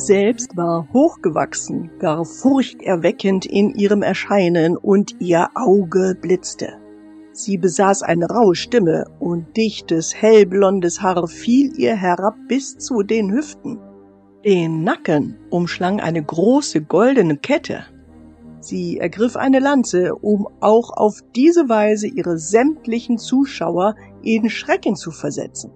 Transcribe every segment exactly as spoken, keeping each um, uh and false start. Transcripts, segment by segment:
selbst war hochgewachsen, gar furchterweckend in ihrem Erscheinen und ihr Auge blitzte. Sie besaß eine raue Stimme und dichtes, hellblondes Haar fiel ihr herab bis zu den Hüften. Den Nacken umschlang eine große goldene Kette. Sie ergriff eine Lanze, um auch auf diese Weise ihre sämtlichen Zuschauer in Schrecken zu versetzen.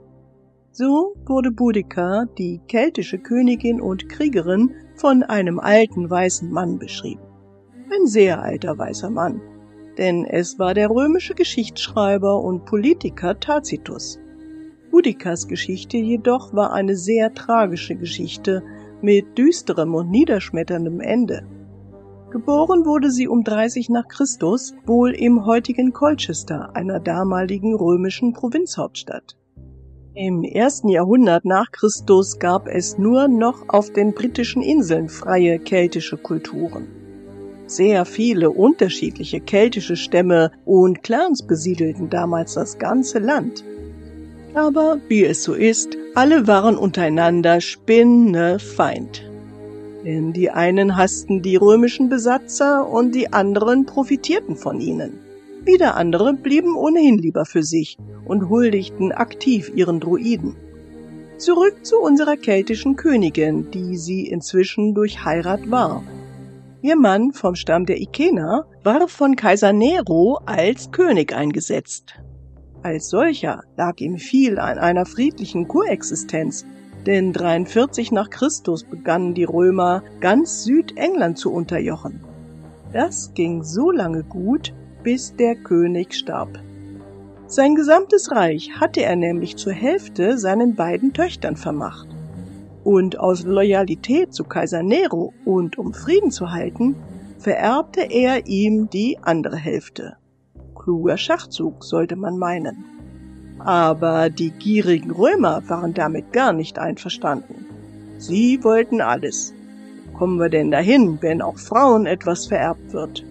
So wurde Boudica, die keltische Königin und Kriegerin, von einem alten weißen Mann beschrieben. Ein sehr alter weißer Mann, denn es war der römische Geschichtsschreiber und Politiker Tacitus. Boudicas Geschichte jedoch war eine sehr tragische Geschichte mit düsterem und niederschmetterndem Ende. Geboren wurde sie um dreißig nach Christus, wohl im heutigen Colchester, einer damaligen römischen Provinzhauptstadt. Im ersten Jahrhundert nach Christus gab es nur noch auf den britischen Inseln freie keltische Kulturen. Sehr viele unterschiedliche keltische Stämme und Clans besiedelten damals das ganze Land. Aber wie es so ist, alle waren untereinander spinnefeind. Denn die einen hassten die römischen Besatzer und die anderen profitierten von ihnen. Wieder andere blieben ohnehin lieber für sich und huldigten aktiv ihren Druiden. Zurück zu unserer keltischen Königin, die sie inzwischen durch Heirat war. Ihr Mann vom Stamm der Ikener war von Kaiser Nero als König eingesetzt. Als solcher lag ihm viel an einer friedlichen Koexistenz, denn dreiundvierzig nach Christus begannen die Römer, ganz Südengland zu unterjochen. Das ging so lange gut, bis der König starb. Sein gesamtes Reich hatte er nämlich zur Hälfte seinen beiden Töchtern vermacht. Und aus Loyalität zu Kaiser Nero und um Frieden zu halten, vererbte er ihm die andere Hälfte. Kluger Schachzug, sollte man meinen. Aber die gierigen Römer waren damit gar nicht einverstanden. Sie wollten alles. Kommen wir denn dahin, wenn auch Frauen etwas vererbt wird?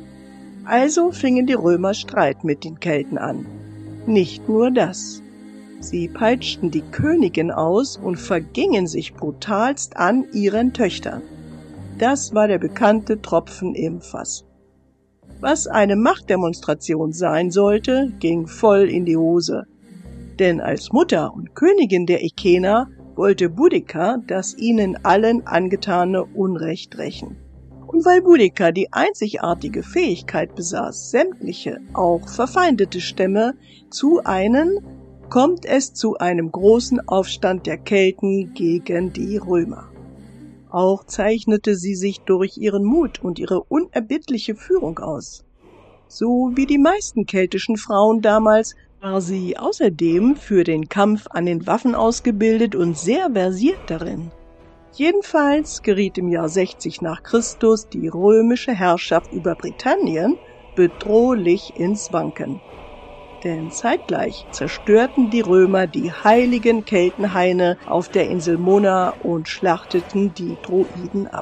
Also fingen die Römer Streit mit den Kelten an. Nicht nur das. Sie peitschten die Königin aus und vergingen sich brutalst an ihren Töchtern. Das war der bekannte Tropfen im Fass. Was eine Machtdemonstration sein sollte, ging voll in die Hose. Denn als Mutter und Königin der Ikener wollte Boudica das ihnen allen angetane Unrecht rächen. Und weil Boudica die einzigartige Fähigkeit besaß, sämtliche, auch verfeindete Stämme zu einen, kommt es zu einem großen Aufstand der Kelten gegen die Römer. Auch zeichnete sie sich durch ihren Mut und ihre unerbittliche Führung aus. So wie die meisten keltischen Frauen damals war sie außerdem für den Kampf an den Waffen ausgebildet und sehr versiert darin. Jedenfalls geriet im Jahr sechzig nach Christus die römische Herrschaft über Britannien bedrohlich ins Wanken. Denn zeitgleich zerstörten die Römer die heiligen Keltenhaine auf der Insel Mona und schlachteten die Druiden ab.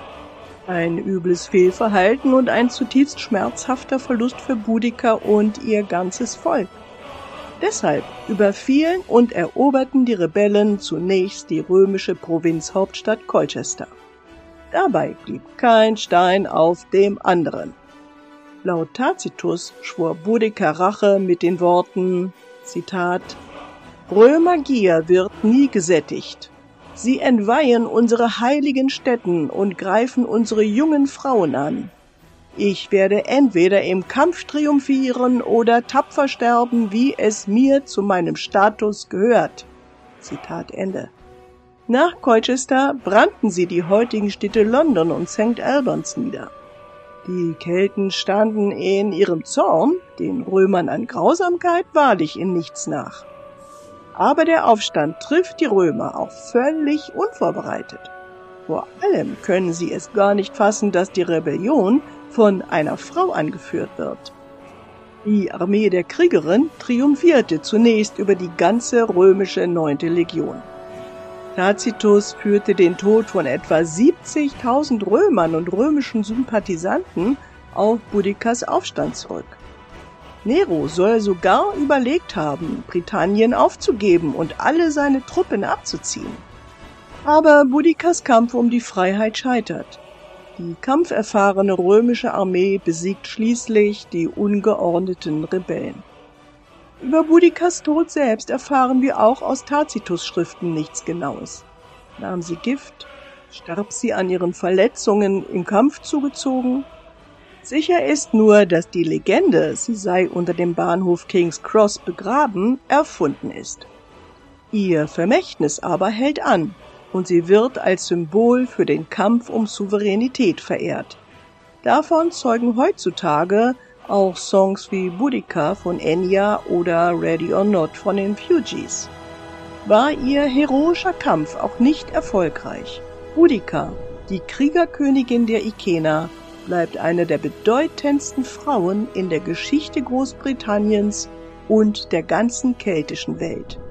Ein übles Fehlverhalten und ein zutiefst schmerzhafter Verlust für Boudica und ihr ganzes Volk. Deshalb überfielen und eroberten die Rebellen zunächst die römische Provinzhauptstadt Colchester. Dabei blieb kein Stein auf dem anderen. Laut Tacitus schwor Boudica Rache mit den Worten, Zitat, »Römergier wird nie gesättigt. Sie entweihen unsere heiligen Stätten und greifen unsere jungen Frauen an. Ich werde entweder im Kampf triumphieren oder tapfer sterben, wie es mir zu meinem Status gehört.« Zitat Ende. Nach Colchester brannten sie die heutigen Städte London und Sankt Albans nieder. Die Kelten standen in ihrem Zorn den Römern an Grausamkeit wahrlich in nichts nach. Aber der Aufstand trifft die Römer auch völlig unvorbereitet. Vor allem können sie es gar nicht fassen, dass die Rebellion von einer Frau angeführt wird. Die Armee der Kriegerin triumphierte zunächst über die ganze römische neunte Legion. Tacitus führte den Tod von etwa siebzigtausend Römern und römischen Sympathisanten auf Boudicas Aufstand zurück. Nero soll sogar überlegt haben, Britannien aufzugeben und alle seine Truppen abzuziehen. Aber Boudicca's Kampf um die Freiheit scheitert. Die kampferfahrene römische Armee besiegt schließlich die ungeordneten Rebellen. Über Boudicca's Tod selbst erfahren wir auch aus Tacitus' Schriften nichts Genaues. Nahm sie Gift? Starb sie an ihren Verletzungen im Kampf zugezogen? Sicher ist nur, dass die Legende, sie sei unter dem Bahnhof King's Cross begraben, erfunden ist. Ihr Vermächtnis aber hält an und sie wird als Symbol für den Kampf um Souveränität verehrt. Davon zeugen heutzutage auch Songs wie Boudica von Enya oder Ready or Not von den Fugees. War ihr heroischer Kampf auch nicht erfolgreich? Boudica, die Kriegerkönigin der Ikena, bleibt eine der bedeutendsten Frauen in der Geschichte Großbritanniens und der ganzen keltischen Welt.